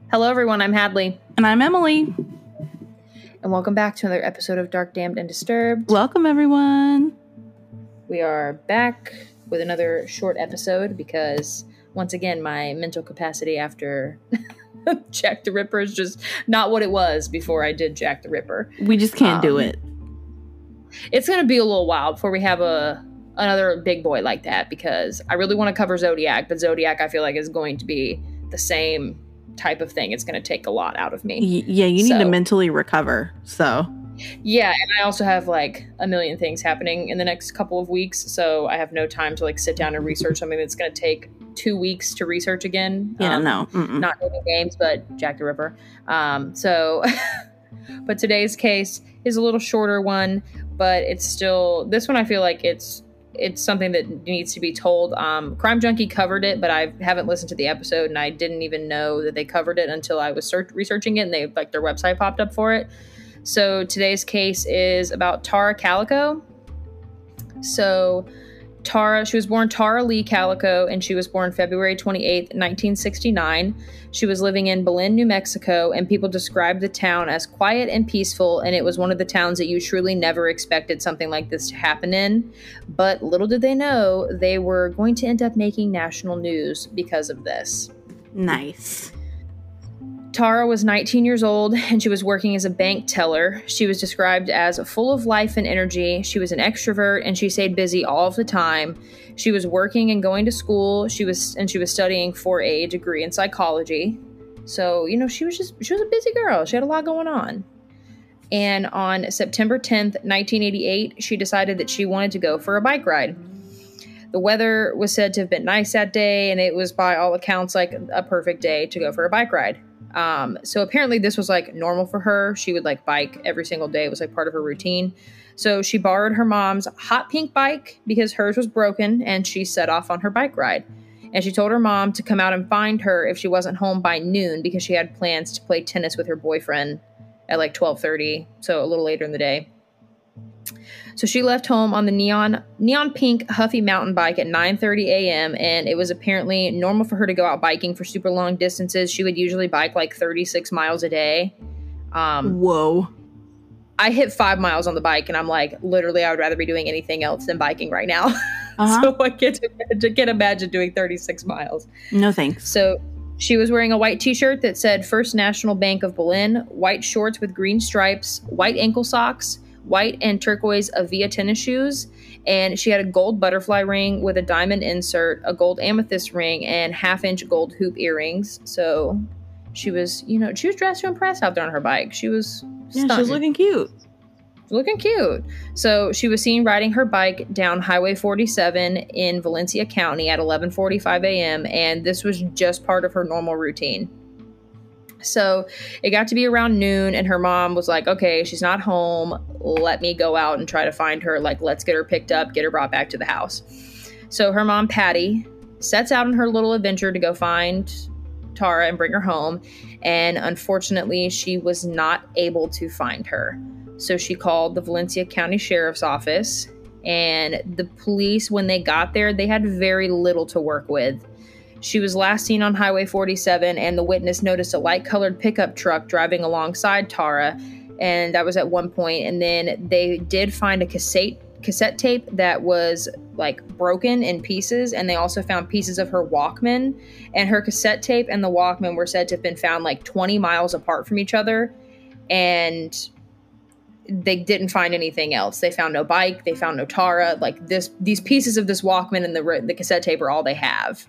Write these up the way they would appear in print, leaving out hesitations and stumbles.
Hello, everyone. I'm Hadley. And I'm Emily. And welcome back to another episode of Dark, Damned, and Disturbed. Welcome, everyone. We are back with another short episode because, once again, my mental capacity after Jack the Ripper is just not what it was before I did Jack the Ripper. We just can't do it. It's going to be a little while before we have another big boy like that because I really want to cover Zodiac, but Zodiac I feel like is going to be the same type of thing. It's going to take a lot out of me. Yeah, you need to mentally recover. So yeah, and I also have like a million things happening in the next couple of weeks, so I have no time to like sit down and research something that's going to take 2 weeks to research again. Not Dating Games, but Jack the Ripper. But today's case is a little shorter one, but it's still, this one I feel like it's something that needs to be told. Crime Junkie covered it, but I haven't listened to the episode, and I didn't even know that they covered it until I was researching it, and they like their website popped up for it. So today's case is about Tara Calico. So she was born Tara Lee Calico, and she was born February 28th, 1969. She was living in Belen, New Mexico, and people described the town as quiet and peaceful, and it was one of the towns that you truly never expected something like this to happen in. But little did they know, they were going to end up making national news because of this. Nice. Tara was 19 years old, and she was working as a bank teller. She was described as full of life and energy. She was an extrovert, and she stayed busy all of the time. She was working and going to school. She was studying for a degree in psychology. So, she was a busy girl. She had a lot going on. And on September 10th, 1988, she decided that she wanted to go for a bike ride. The weather was said to have been nice that day, and it was by all accounts like a perfect day to go for a bike ride. So apparently this was like normal for her. She would like bike every single day. It was like part of her routine. So she borrowed her mom's hot pink bike because hers was broken, and she set off on her bike ride. And she told her mom to come out and find her if she wasn't home by noon because she had plans to play tennis with her boyfriend at like 12:30, so a little later in the day. So she left home on the neon pink Huffy mountain bike at 9:30 a.m. and it was apparently normal for her to go out biking for super long distances. She would usually bike like 36 miles a day. Whoa. I hit 5 miles on the bike, and I'm like, literally, I would rather be doing anything else than biking right now. So I can't imagine doing 36 miles. No thanks. So she was wearing a white t-shirt that said First National Bank of Belen, white shorts with green stripes, white ankle socks, white and turquoise Avia tennis shoes, and she had a gold butterfly ring with a diamond insert, a gold amethyst ring, and half-inch gold hoop earrings. So she was, she was dressed to impress out there on her bike. She was stunning. Yeah, she was looking cute. Looking cute. So she was seen riding her bike down Highway 47 in Valencia County at 11:45 a.m., and this was just part of her normal routine. So it got to be around noon, and her mom was like, okay, she's not home. Let me go out and try to find her. Like, let's get her picked up, get her brought back to the house. So her mom, Patty, sets out on her little adventure to go find Tara and bring her home. And unfortunately, she was not able to find her. So she called the Valencia County Sheriff's Office, and the police, when they got there, they had very little to work with. She was last seen on Highway 47, and the witness noticed a light-colored pickup truck driving alongside Tara, and that was at one point. And then they did find a cassette tape that was like broken in pieces, and they also found pieces of her Walkman, and her cassette tape and the Walkman were said to have been found like 20 miles apart from each other, and they didn't find anything else. They found no bike, they found no Tara. Like these pieces of this Walkman and the cassette tape are all they have.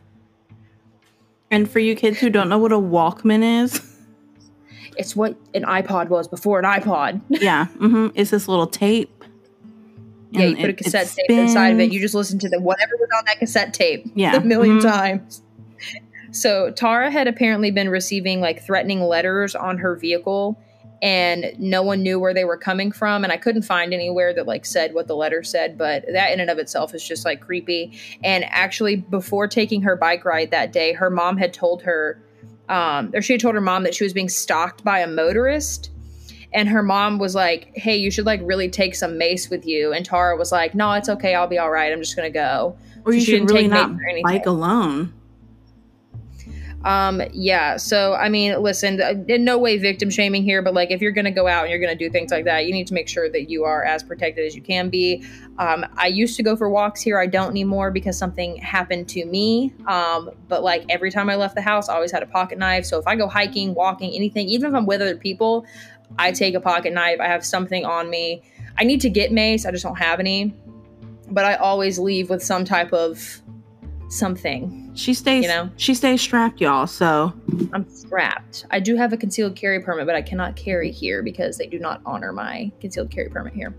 And for you kids who don't know what a Walkman is, it's what an iPod was before an iPod. Yeah. It's this little tape. Yeah, you put a cassette tape inside of it. You just listen to whatever was on that cassette tape a million times. So Tara had apparently been receiving like threatening letters on her vehicle, and no one knew where they were coming from. And I couldn't find anywhere that like said what the letter said, but that in and of itself is just like creepy. And actually, before taking her bike ride that day, her mom had told her, she had told her mom that she was being stalked by a motorist. And her mom was like, hey, you should like really take some mace with you. And Tara was like, no, it's okay. I'll be all right. I'm just going to go. Or you should really not bike alone. Yeah, so I mean, listen, in no way victim shaming here, but like if you're gonna go out and you're gonna do things like that, you need to make sure that you are as protected as you can be. I used to go for walks here. I don't anymore because something happened to me. But like every time I left the house, I always had a pocket knife. So if I go hiking, walking, anything, even if I'm with other people, I take a pocket knife. I have something on me. I need to get mace. I just don't have any. But I always leave with some type of something. She stays, she stays strapped, y'all. So I'm strapped. I do have a concealed carry permit, but I cannot carry here because they do not honor my concealed carry permit here.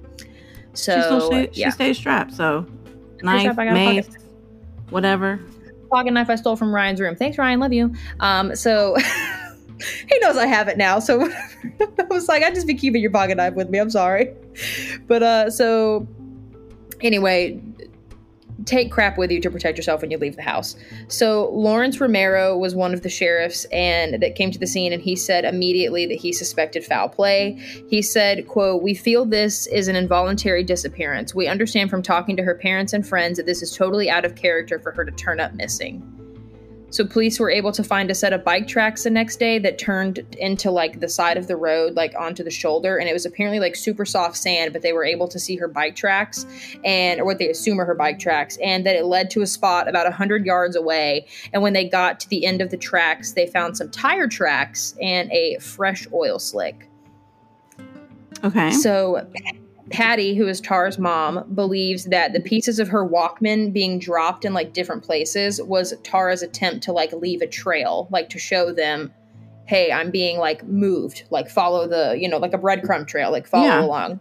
So she stays strapped. So knife, mace, whatever. Pocket knife I stole from Ryan's room. Thanks, Ryan. Love you. So he knows I have it now. So I was like, I'd just be keeping your pocket knife with me. I'm sorry. But so anyway, take crap with you to protect yourself when you leave the house. So Lawrence Romero was one of the sheriffs and that came to the scene, and he said immediately that he suspected foul play. He said, quote, "We feel this is an involuntary disappearance. We understand from talking to her parents and friends that this is totally out of character for her to turn up missing." So police were able to find a set of bike tracks the next day that turned into like the side of the road, like onto the shoulder. And it was apparently like super soft sand, but they were able to see her bike tracks or what they assume are her bike tracks. And that it led to a spot about 100 yards away. And when they got to the end of the tracks, they found some tire tracks and a fresh oil slick. Okay. So Patty, who is Tara's mom, believes that the pieces of her Walkman being dropped in like different places was Tara's attempt to like leave a trail, like to show them, hey, I'm being like moved, like follow the, like a breadcrumb trail, like follow along.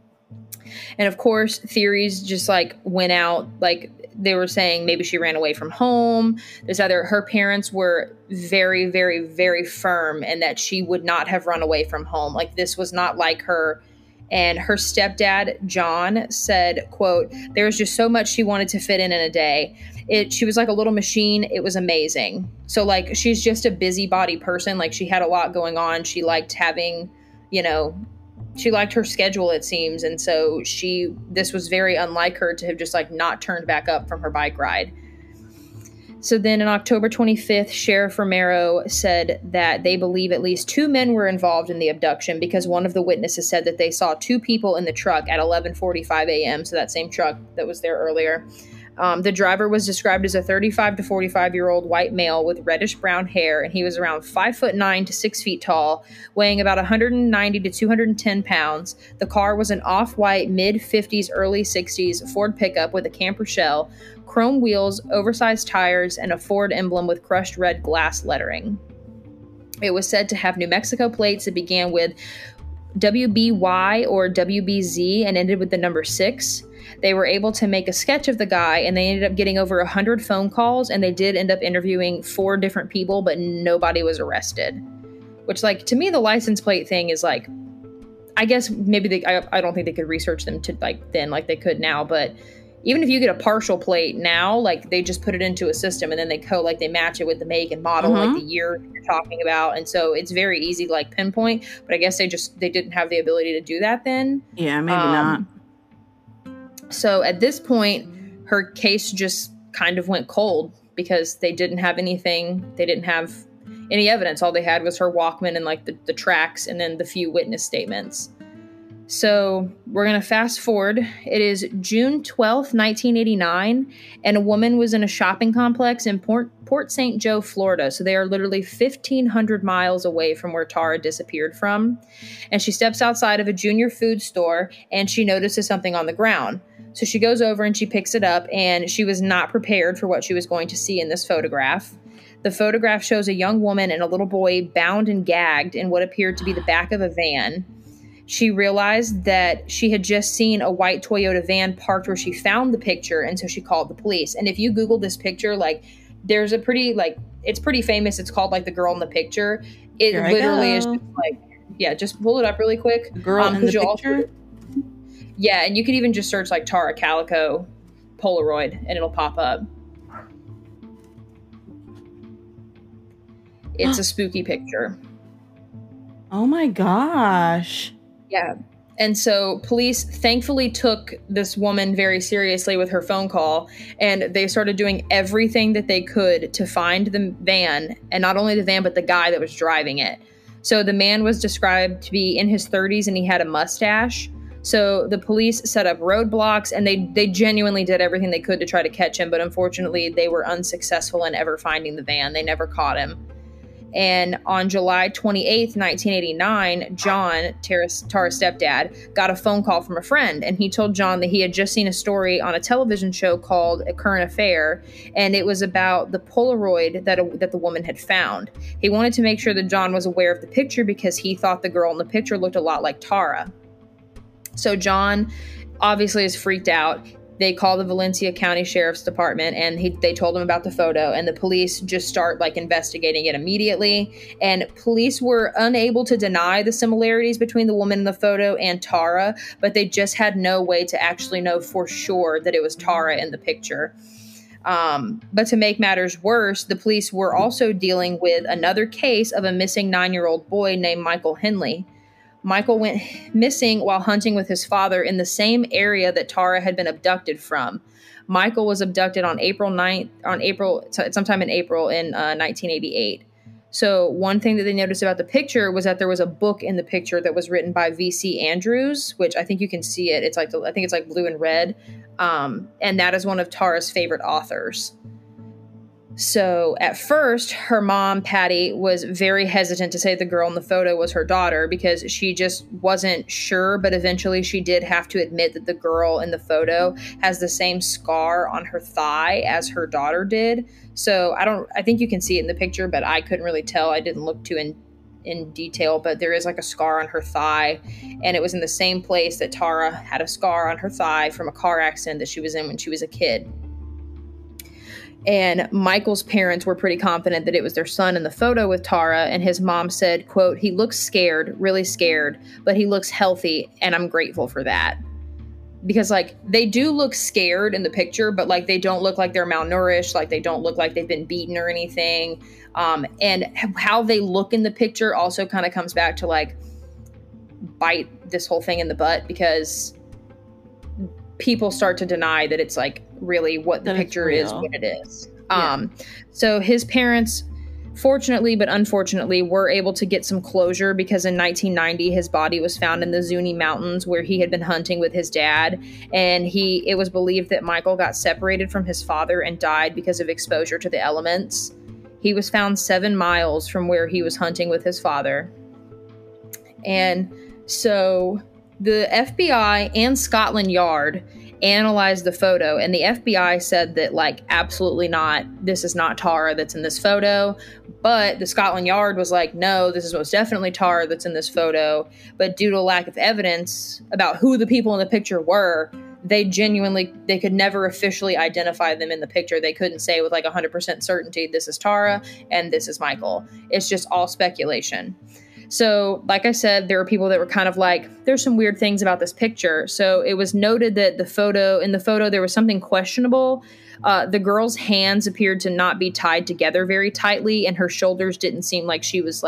And of course, theories just like went out, like they were saying maybe she ran away from home. Her parents were very, very, very firm in that she would not have run away from home. Like this was not like her. And her stepdad, John, said, quote, "There was just so much she wanted to fit in a day. She was like a little machine. It was amazing." So like, she's just a busybody person. Like she had a lot going on. She liked having, she liked her schedule, it seems. And so this was very unlike her to have just like not turned back up from her bike ride. So then on October 25th, Sheriff Romero said that they believe at least 2 men were involved in the abduction because one of the witnesses said that they saw 2 people in the truck at 11:45 a.m., so that same truck that was there earlier. The driver was described as a 35 to 45-year-old white male with reddish-brown hair, and he was around 5'9" to 6 feet tall, weighing about 190 to 210 pounds. The car was an off-white, mid-50s, early 60s Ford pickup with a camper shell, chrome wheels, oversized tires, and a Ford emblem with crushed red glass lettering. It was said to have New Mexico plates that began with WBY or WBZ and ended with the number 6. They were able to make a sketch of the guy, and they ended up getting over 100 phone calls, and they did end up interviewing 4 different people, but nobody was arrested. Which, like, to me, the license plate thing is like, I guess maybe I don't think they could research them to like then like they could now, but even if you get a partial plate now, like they just put it into a system and then they match it with the make and model, like the year you're talking about. And so it's very easy to like pinpoint, but I guess they didn't have the ability to do that then. Yeah, maybe not. So at this point, her case just kind of went cold because they didn't have anything. They didn't have any evidence. All they had was her Walkman and like the tracks and then the few witness statements. So we're going to fast forward. It is June 12th, 1989, and a woman was in a shopping complex in Port St. Joe, Florida. So they are literally 1,500 miles away from where Tara disappeared from. And she steps outside of a junior food store and she notices something on the ground. So she goes over and she picks it up, and she was not prepared for what she was going to see in this photograph. The photograph shows a young woman and a little boy bound and gagged in what appeared to be the back of a van. She realized that she had just seen a white Toyota van parked where she found the picture, and so she called the police. And if you Google this picture, like, there's a pretty, like, it's pretty famous. It's called, like, The Girl in the Picture. It literally is just, like, yeah, just pull it up really quick. Girl in the picture? Yeah, and you could even just search, like, Tara Calico Polaroid, and it'll pop up. It's a spooky picture. Oh, my gosh. Yeah. And so police thankfully took this woman very seriously with her phone call, and they started doing everything that they could to find the van, and not only the van, but the guy that was driving it. So the man was described to be in his 30s and he had a mustache. So the police set up roadblocks, and they genuinely did everything they could to try to catch him, but unfortunately they were unsuccessful in ever finding the van. They never caught him. And on July 28th, 1989, John, Tara's stepdad, got a phone call from a friend. And he told John that he had just seen a story on a television show called A Current Affair. And it was about the Polaroid that the woman had found. He wanted to make sure that John was aware of the picture because he thought the girl in the picture looked a lot like Tara. So John obviously is freaked out. They call the Valencia County Sheriff's Department, and they told him about the photo, and the police just start investigating it immediately. And police were unable to deny the similarities between the woman in the photo and Tara, but they just had no way to actually know for sure that it was Tara in the picture. But to make matters worse, the police were also dealing with another case of a missing 9-year-old boy named Michael Henley. Michael went missing while hunting with his father in the same area that Tara had been abducted from. Michael was abducted on sometime in April in 1988. So one thing that they noticed about the picture was that there was a book in the picture that was written by V.C. Andrews, which I think you can see it. I think it's like blue and red. And that is one of Tara's favorite authors. So at first, her mom, Patty, was very hesitant to say the girl in the photo was her daughter because she just wasn't sure. But eventually she did have to admit that the girl in the photo has the same scar on her thigh as her daughter did. So I think you can see it in the picture, but I couldn't really tell. I didn't look too in detail, but there is like a scar on her thigh. And it was in the same place that Tara had a scar on her thigh from a car accident that she was in when she was a kid. And Michael's parents were pretty confident that it was their son in the photo with Tara, and his mom said, quote, "He looks scared, really scared, but he looks healthy, and I'm grateful for that." Because, they do look scared in the picture, but, they don't look like they're malnourished, they don't look like they've been beaten or anything. And how they look in the picture also kind of comes back to, bite this whole thing in the butt, because people start to deny that it's really what the picture is what it is. Yeah. So his parents, fortunately but unfortunately, were able to get some closure because in 1990 his body was found in the Zuni Mountains where he had been hunting with his dad, and it was believed that Michael got separated from his father and died because of exposure to the elements. He was found 7 miles from where he was hunting with his father. And so the FBI and Scotland Yard analyzed the photo, and the FBI said that absolutely not, this is not Tara that's in this photo. But the Scotland Yard was no, this is most definitely Tara that's in this photo. But due to lack of evidence about who the people in the picture were, they could never officially identify them in the picture. They couldn't say with 100% certainty, this is Tara and this is Michael. It's just all speculation. So, like I said, there were people that were kind of there's some weird things about this picture. So it was noted that in the photo, there was something questionable. The girl's hands appeared to not be tied together very tightly, and her shoulders didn't seem like she was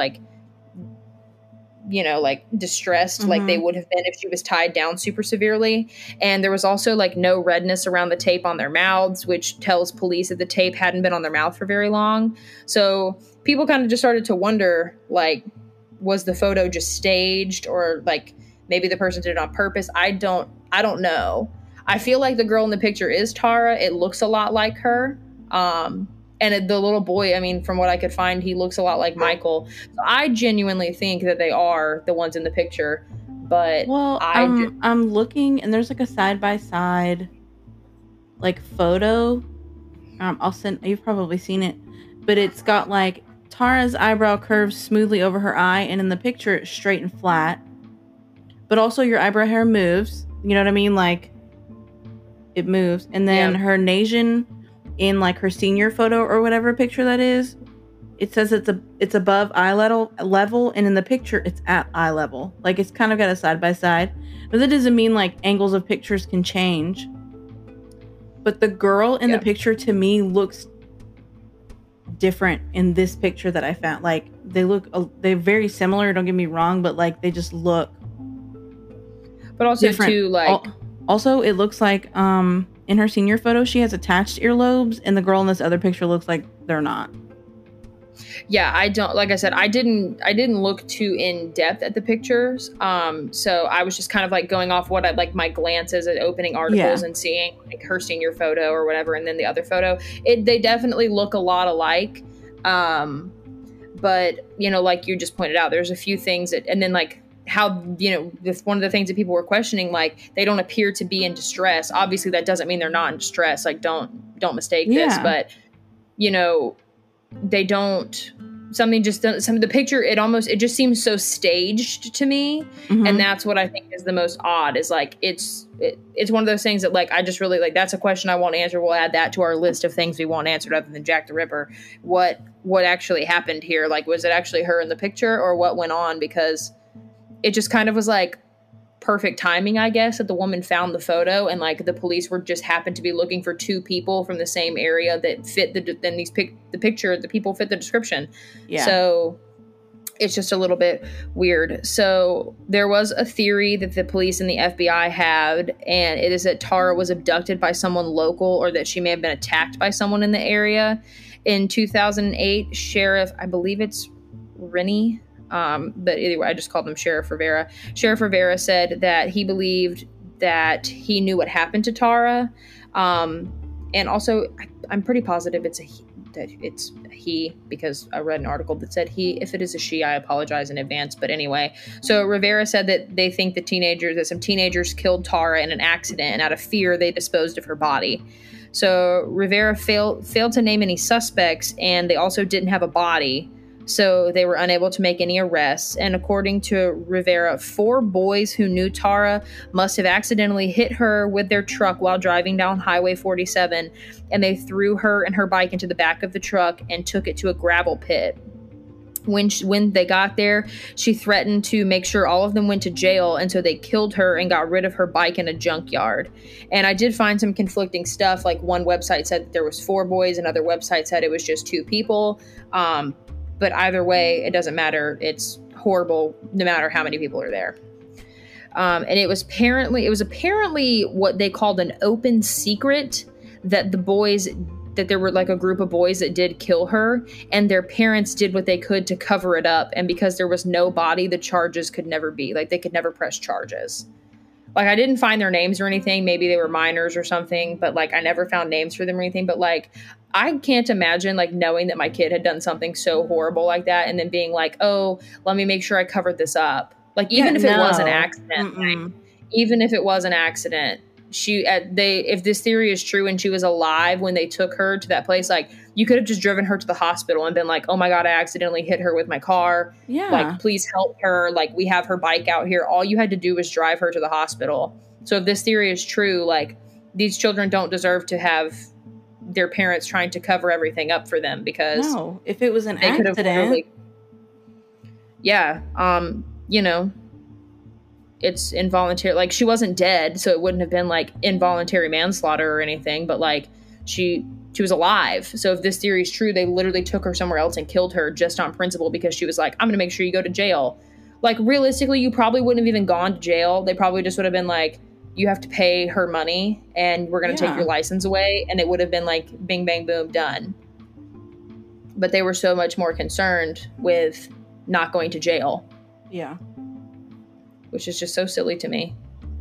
distressed, like they would have been if she was tied down super severely. And there was also no redness around the tape on their mouths, which tells police that the tape hadn't been on their mouth for very long. So people kind of just started to wonder, was the photo just staged, or maybe the person did it on purpose? I don't know. I feel like the girl in the picture is Tara. It looks a lot like her. And the little boy, from what I could find, he looks a lot like Michael. So I genuinely think that they are the ones in the picture. But I'm looking, and there's a side-by-side photo. I'll send, you've probably seen it, but it's got Tara's eyebrow curves smoothly over her eye, and in the picture it's straight and flat. But also your eyebrow hair moves. You know what I mean? It moves. And then her Nasian in her senior photo or whatever picture that is, it says it's above eye level, and in the picture it's at eye level. It's kind of got a side by side. But that doesn't mean angles of pictures can change. But the girl in the picture to me looks different in this picture that I found. They're very similar, don't get me wrong, but they just look But also too, like, also it looks like in her senior photo she has attached earlobes, and the girl in this other picture looks like they're not. Yeah, I don't, like I said, I didn't look too in depth at the pictures. So I was just kind of like going off what I like my glances at opening articles and seeing like her senior photo or whatever, and then the other photo. They definitely look a lot alike. But you know, like you just pointed out, there's a few things that, and then like how, you know, one of the things that people were questioning, like they don't appear to be in distress. Obviously, that doesn't mean they're not in distress. Like don't mistake this, but you know, they don't. Something just some of the picture, it just seems so staged to me, and that's what I think is the most odd. Is like it's one of those things that like I just really like. That's a question I won't answer. We'll add that to our list of things we won't answer other than Jack the Ripper. What actually happened here? Like, was it actually her in the picture, or what went on? Because it just kind of was like perfect timing, I guess, that the woman found the photo, and like the police were just happened to be looking for two people from the same area that fit the picture. The people fit the description. Yeah. So it's just a little bit weird. So there was a theory that the police and the FBI had, and it is that Tara was abducted by someone local, or that she may have been attacked by someone in the area. In 2008, Sheriff, I believe it's Rennie, but anyway, I just called him Sheriff Rivera. Sheriff Rivera said that he believed that he knew what happened to Tara. And also, I'm pretty positive it's a he, because I read an article that said he. If it is a she, I apologize in advance. But anyway, so Rivera said that they think that some teenagers killed Tara in an accident, and out of fear, they disposed of her body. So Rivera failed to name any suspects, and they also didn't have a body. So they were unable to make any arrests. And according to Rivera, 4 boys who knew Tara must have accidentally hit her with their truck while driving down Highway 47. And they threw her and her bike into the back of the truck and took it to a gravel pit. When they got there, she threatened to make sure all of them went to jail. And so they killed her and got rid of her bike in a junkyard. And I did find some conflicting stuff. Like one website said that there was 4 boys. Another website said it was just 2 people. But either way, it doesn't matter. It's horrible, no matter how many people are there. And it was apparently what they called an open secret that there were like a group of boys that did kill her, and their parents did what they could to cover it up. And because there was no body, the charges could never be, like, they could never press charges. Like, I didn't find their names or anything. Maybe they were minors or something, but like I never found names for them or anything. But like, I can't imagine like knowing that my kid had done something so horrible like that, and then being like, oh, let me make sure I covered this up. Like, even if it was an accident, like, even if it was an accident, if this theory is true and she was alive when they took her to that place, like, you could have just driven her to the hospital and been like, oh my God, I accidentally hit her with my car. Yeah. Like, please help her. Like, we have her bike out here. All you had to do was drive her to the hospital. So if this theory is true, like, these children don't deserve to have their parents trying to cover everything up for them, because no, if it was an accident, you know, it's involuntary. Like, she wasn't dead, so it wouldn't have been like involuntary manslaughter or anything, but like she was alive. So if this theory is true, they literally took her somewhere else and killed her just on principle because she was like, I'm gonna make sure you go to jail. Like, realistically, you probably wouldn't have even gone to jail. They probably just would have been like, you have to pay her money and we're going to take your license away. And it would have been like, bing, bang, boom, done. But they were so much more concerned with not going to jail. Yeah. Which is just so silly to me.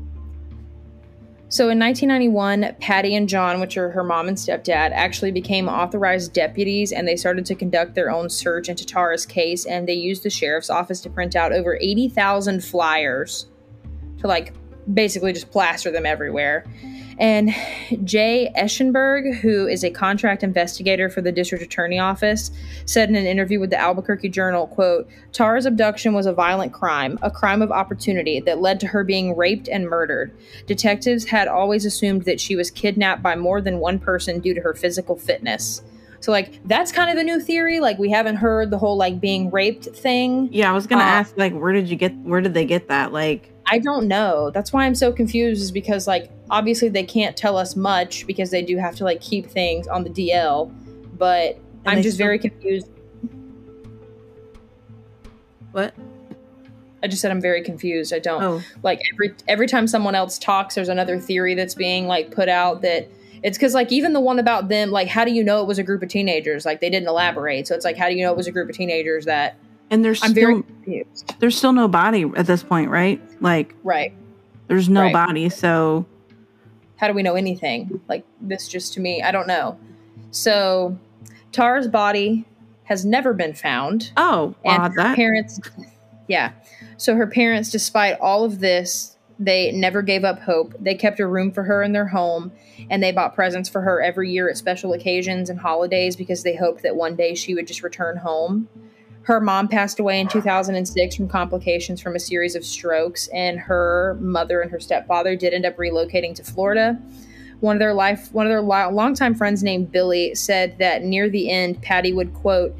So in 1991, Patty and John, which are her mom and stepdad, actually became authorized deputies, and they started to conduct their own search into Tara's case. And they used the sheriff's office to print out over 80,000 flyers to like basically just plaster them everywhere. And Jay Eschenberg, who is a contract investigator for the district attorney office, said in an interview with the Albuquerque Journal, quote, Tara's abduction was a violent crime, a crime of opportunity that led to her being raped and murdered. Detectives had always assumed that she was kidnapped by more than one person due to her physical fitness. So, like, that's kind of a new theory. Like, we haven't heard the whole, like, being raped thing. Yeah, I was going to ask, like, where did they get that? Like, I don't know. That's why I'm so confused, is because, like, obviously they can't tell us much because they do have to, like, keep things on the DL. But I'm just very confused. What? I just said I'm very confused. I don't Oh, like every time someone else talks, there's another theory that's being like put out that it's because like even the one about them, like how do you know it was a group of teenagers? Like they didn't elaborate, so it's like how do you know it was a group of teenagers that? and there's I'm very confused. there's still no body at this point, right? Like Right. there's no Right. body, so How do we know anything? Like this just to me, I don't know. So Tara's body has never been found. oh, And odd her that. parents, yeah. So her parents, despite all of this, they never gave up hope. They kept a room for her in their home, and they bought presents for her every year at special occasions and holidays because they hoped that one day she would just return home. Her mom passed away in 2006 from complications from a series of strokes, and her mother and her stepfather did end up relocating to Florida. One of their longtime friends named Billy said that near the end, Patty would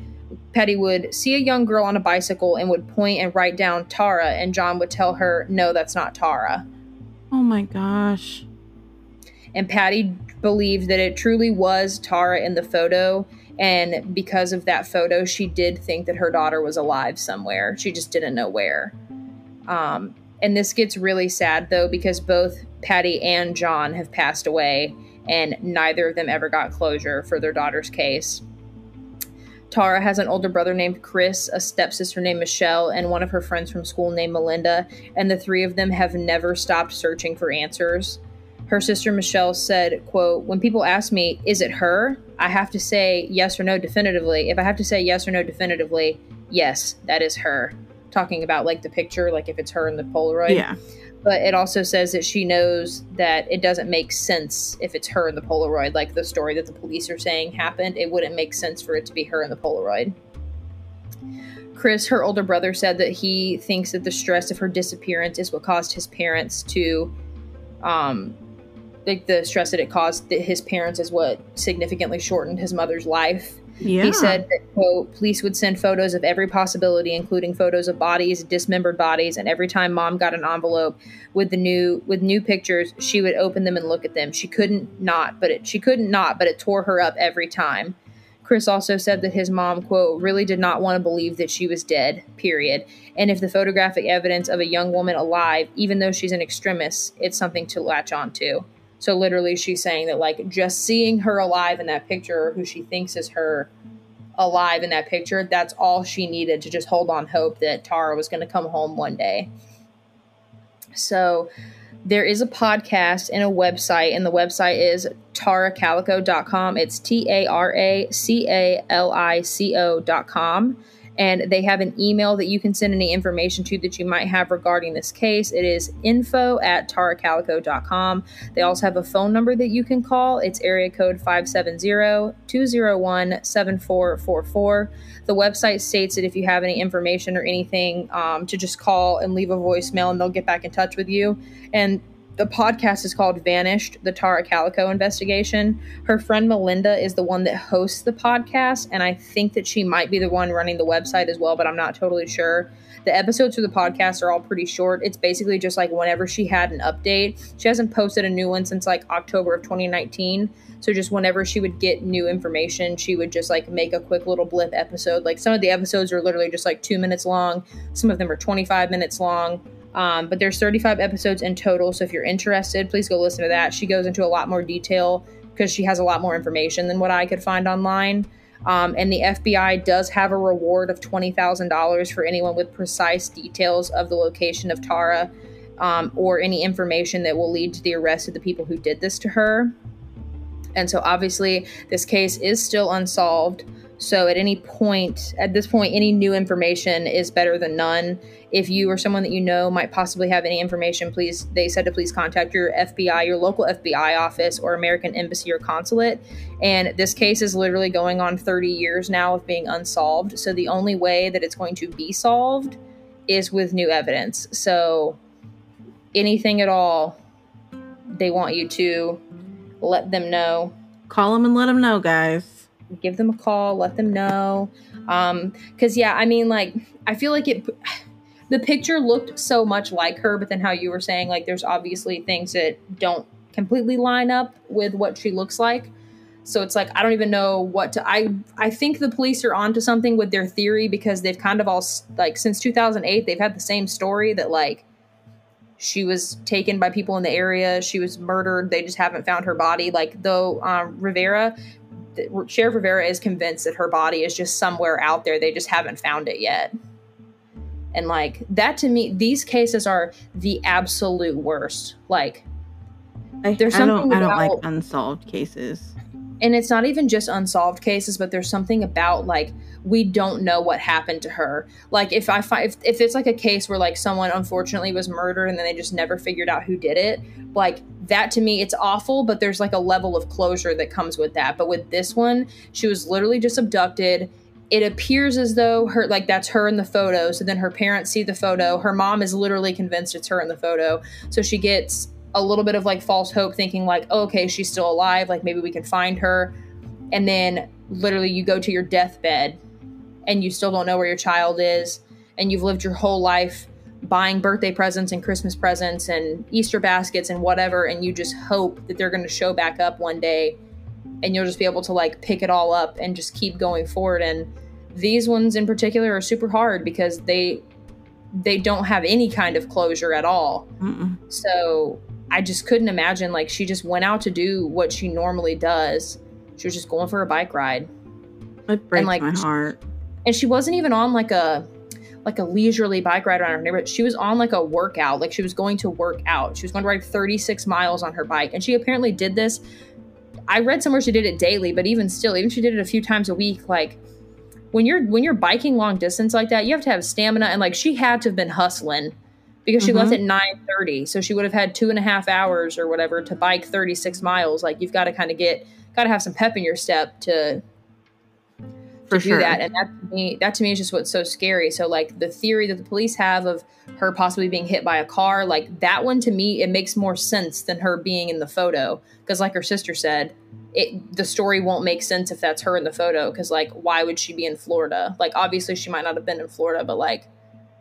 see a young girl on a bicycle and would point and write down Tara, and John would tell her, no, that's not Tara. Oh my gosh. And Patty believed that it truly was Tara in the photo, and because of that photo, she did think that her daughter was alive somewhere. She just didn't know where. And this gets really sad, though, because both Patty and John have passed away, and neither of them ever got closure for their daughter's case. Tara has an older brother named Chris, a stepsister named Michelle, and one of her friends from school named Melinda, and the three of them have never stopped searching for answers. Her sister Michelle said, quote, when people ask me, is it her? I have to say yes or no definitively. If I have to say yes or no definitively, yes, that is her. Talking about like the picture, like if it's her in the Polaroid. Yeah. But it also says that she knows that it doesn't make sense if it's her in the Polaroid. Like the story that the police are saying happened, it wouldn't make sense for it to be her in the Polaroid. Chris, her older brother, said that he thinks that the stress of her disappearance is what caused his parents to, like the stress that it caused his parents is what significantly shortened his mother's life. Yeah. He said that, quote, police would send photos of every possibility, including photos of bodies, dismembered bodies, and every time mom got an envelope with new pictures, she would open them and look at them. She couldn't not, but it tore her up every time. Chris also said that his mom, quote, really did not want to believe that she was dead, period. And if the photographic evidence of a young woman alive, even though she's an extremist, it's something to latch on to. So literally she's saying that like just seeing her alive in that picture, or who she thinks is her alive in that picture, that's all she needed to just hold on hope that Tara was going to come home one day. So there is a podcast and a website, and the website is taracalico.com. It's TARACALICO.com. And they have an email that you can send any information to that you might have regarding this case. It is info@taracalico.com. They also have a phone number that you can call. It's area code 570-201-7444. The website states that if you have any information or anything, to just call and leave a voicemail and they'll get back in touch with you. And the podcast is called Vanished, the Tara Calico Investigation. Her friend Melinda is the one that hosts the podcast, and I think that she might be the one running the website as well, but I'm not totally sure. The episodes for the podcast are all pretty short. It's basically just like whenever she had an update. She hasn't posted a new one since like October of 2019. So just whenever she would get new information, she would just like make a quick little blip episode. Like some of the episodes are literally just like 2 minutes long. Some of them are 25 minutes long. But there's 35 episodes in total. So if you're interested, please go listen to that. She goes into a lot more detail because she has a lot more information than what I could find online. And the FBI does have a reward of $20,000 for anyone with precise details of the location of Tara, or any information that will lead to the arrest of the people who did this to her. And so obviously this case is still unsolved. So at this point, any new information is better than none. If you or someone that you know might possibly have any information, they said to please contact your FBI, your local FBI office or American Embassy or Consulate. And this case is literally going on 30 years now of being unsolved. So the only way that it's going to be solved is with new evidence. So anything at all, they want you to let them know. Call them and let them know, guys. Give them a call, let them know. Because, yeah, I mean, like, I feel like the picture looked so much like her, but then how you were saying, like, there's obviously things that don't completely line up with what she looks like. So it's like, I don't even know what to, I think the police are onto something with their theory, because they've kind of all, like, since 2008, they've had the same story that, like, she was taken by people in the area. She was murdered. They just haven't found her body. Like, though Sheriff Rivera is convinced that her body is just somewhere out there. They just haven't found it yet. And, like, that to me, these cases are the absolute worst. Like, there's something I don't like unsolved cases. And it's not even just unsolved cases, but there's something about, like, we don't know what happened to her. Like, if it's like a case where, like, someone unfortunately was murdered and then they just never figured out who did it, like, that to me, it's awful, but there's, like, a level of closure that comes with that. But with this one, she was literally just abducted. It appears as though that's her in the photo. So then her parents see the photo. Her mom is literally convinced it's her in the photo. So she gets a little bit of, like, false hope, thinking, like, oh, okay, she's still alive, like, maybe we can find her. And then literally you go to your deathbed and you still don't know where your child is, and you've lived your whole life buying birthday presents and Christmas presents and Easter baskets and whatever, and you just hope that they're going to show back up one day and you'll just be able to, like, pick it all up and just keep going forward. And these ones in particular are super hard because they don't have any kind of closure at all. So I just couldn't imagine, like, she just went out to do what she normally does. She was just going for a bike ride. It breaks my heart. And she wasn't even on, like a leisurely bike ride around her neighborhood. She was on, like, a workout. Like, she was going to work out. She was going to ride 36 miles on her bike. And she apparently did this. I read somewhere she did it daily, but even still, even she did it a few times a week. Like, when you're biking long distance like that, you have to have stamina. And, like, she had to have been hustling, because she left at 9:30. So she would have had 2.5 hours or whatever to bike 36 miles. Like, you've got to kind of have some pep in your step to do that. And that to me is just what's so scary. So, like, the theory that the police have of her possibly being hit by a car, like, that one to me, it makes more sense than her being in the photo. Because, like her sister said, the story won't make sense if that's her in the photo. Because, like, why would she be in Florida? Like, obviously she might not have been in Florida, but, like,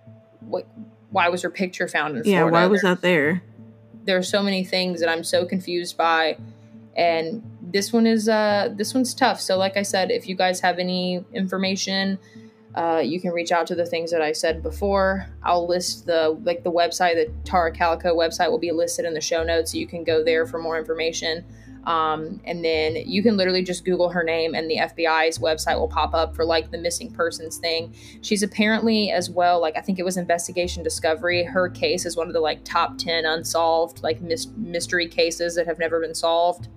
why was her picture found in Florida? Yeah, why was that there? There are so many things that I'm so confused by, and this one's tough. So, like I said, if you guys have any information, you can reach out to the things that I said before. I'll list the website, the Tara Calico website will be listed in the show notes, so you can go there for more information. And then you can literally just Google her name and the FBI's website will pop up for, like, the missing persons thing. She's apparently as well, like, I think it was Investigation Discovery. Her case is one of the, like, top 10 unsolved, like, mystery cases that have never been solved.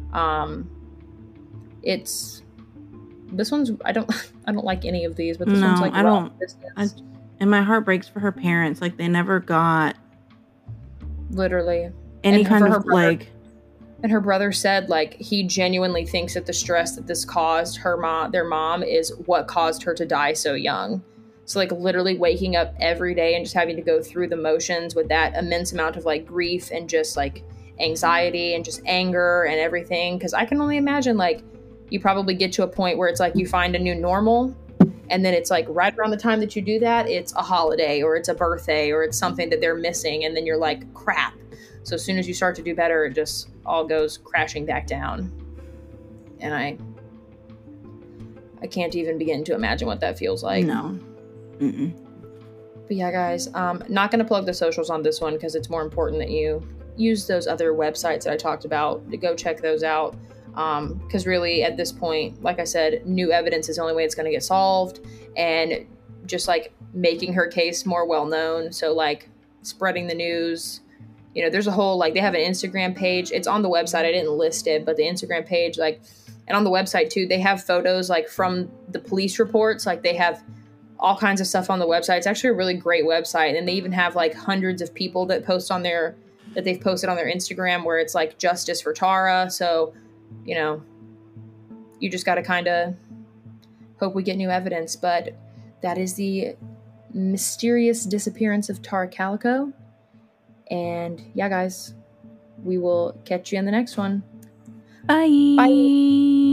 This one's, I don't like any of these, but this one's, like, and my heart breaks for her parents. Like, they never got literally any kind of, like. And her brother said, like, he genuinely thinks that the stress that this caused their mom is what caused her to die so young. So, like, literally waking up every day and just having to go through the motions with that immense amount of, like, grief and just, like, anxiety and just anger and everything. Because I can only imagine, like, you probably get to a point where it's like you find a new normal, and then it's like right around the time that you do that, it's a holiday or it's a birthday or it's something that they're missing, and then you're like, crap. So as soon as you start to do better, it just all goes crashing back down. And I can't even begin to imagine what that feels like. No. But yeah, guys, not going to plug the socials on this one because it's more important that you use those other websites that I talked about to go check those out. Because really, at this point, like I said, new evidence is the only way it's going to get solved. And just, like, making her case more well-known. So, like, spreading the news. You know, there's a whole, like, they have an Instagram page. It's on the website. I didn't list it, but the Instagram page, like, and on the website too, they have photos, like, from the police reports. Like, they have all kinds of stuff on the website. It's actually a really great website. And they even have, like, hundreds of people that they've posted on their Instagram where it's like justice for Tara. So, you know, you just got to kind of hope we get new evidence. But that is the mysterious disappearance of Tara Calico. And yeah, guys, we will catch you in the next one. Bye. Bye.